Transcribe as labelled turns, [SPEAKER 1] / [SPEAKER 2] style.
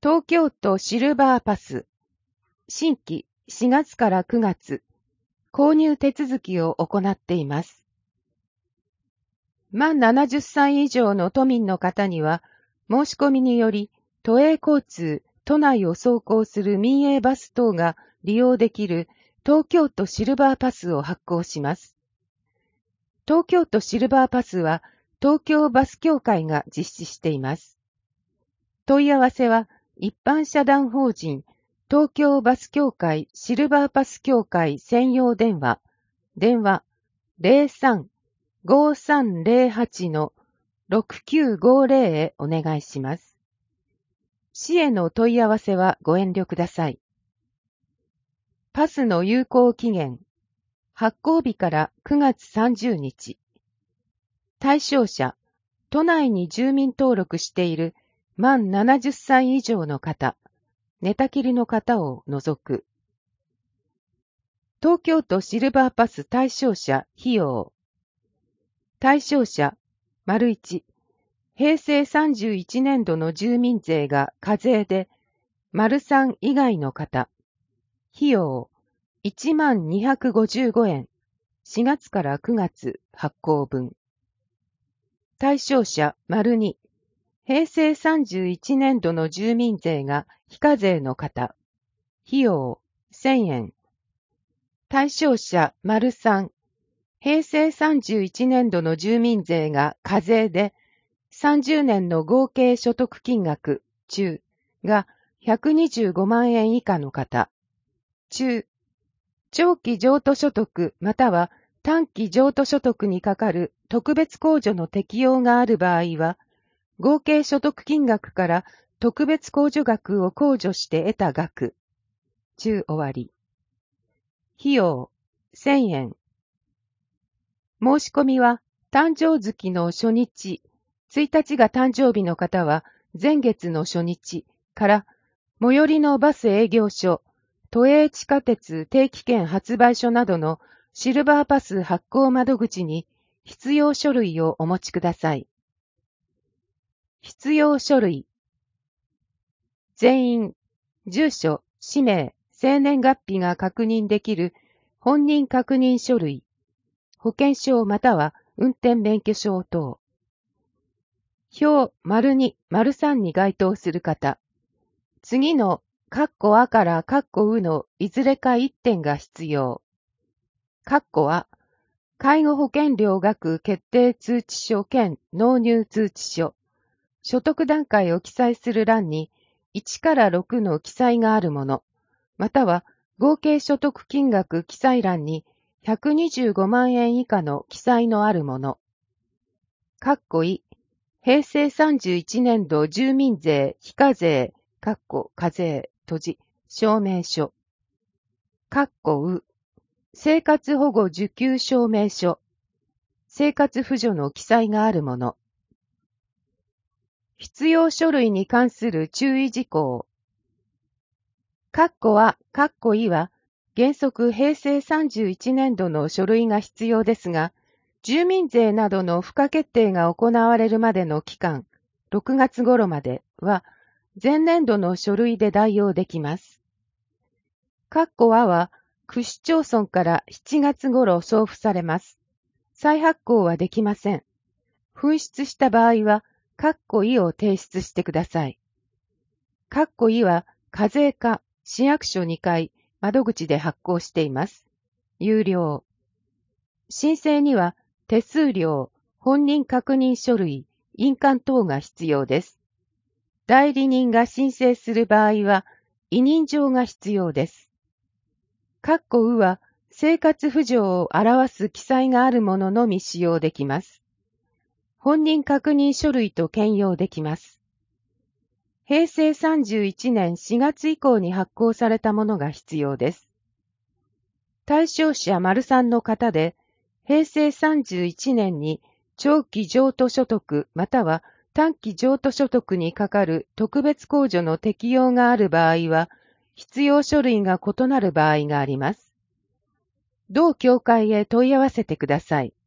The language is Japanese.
[SPEAKER 1] 東京都シルバーパス、新規4月から9月、購入手続きを行っています。満70歳以上の都民の方には、申し込みにより、都営交通、都内を走行する民営バス等が利用できる東京都シルバーパスを発行します。東京都シルバーパスは、東京バス協会が実施しています。問い合わせは、一般社団法人東京バス協会シルバーパス協会専用電話 03-5308-6950 へお願いします。市への問い合わせはご遠慮ください。パスの有効期限、発行日から9月30日。対象者、都内に住民登録している満70歳以上の方、寝たきりの方を除く。東京都シルバーパス対象者費用。対象者、1、平成31年度の住民税が課税で、3以外の方。費用、1255円。4月から9月発行分。対象者、2、平成31年度の住民税が非課税の方。費用、1000円。対象者、3、平成31年度の住民税が課税で、30年の合計所得金額、中、が125万円以下の方。中、長期譲渡所得または短期譲渡所得にかかる特別控除の適用がある場合は、合計所得金額から特別控除額を控除して得た額。中終わり。費用、1000円。申し込みは、誕生月の初日、1日が誕生日の方は、前月の初日から、最寄りのバス営業所、都営地下鉄定期券発売所などのシルバーパス発行窓口に必要書類をお持ちください。必要書類。全員、住所、氏名、生年月日が確認できる本人確認書類。保険証または運転免許証等。表02、03に該当する方。次の括弧あから括弧うのいずれか1点が必要。括弧あ、介護保険料額決定通知書兼納入通知書。所得段階を記載する欄に1から6の記載があるもの、または合計所得金額記載欄に125万円以下の記載のあるもの。括弧い、平成31年度住民税非課税、括弧課税、閉じ、証明書。括弧う、生活保護受給証明書。生活扶助の記載があるもの。必要書類に関する注意事項。括弧あ、括弧いは、原則平成31年度の書類が必要ですが、住民税などの付加決定が行われるまでの期間、6月頃までは、前年度の書類で代用できます。括弧あは、区市町村から7月頃送付されます。再発行はできません。紛失した場合は、括弧いを提出してください。括弧いは、課税課、市役所2階、窓口で発行しています。有料。申請には、手数料、本人確認書類、印鑑等が必要です。代理人が申請する場合は、委任状が必要です。括弧うは、生活扶助を表す記載があるもののみ使用できます。本人確認書類と兼用できます。平成31年4月以降に発行されたものが必要です。対象者03の方で、平成31年に長期譲渡所得または短期譲渡所得にかかる特別控除の適用がある場合は、必要書類が異なる場合があります。同協会へ問い合わせてください。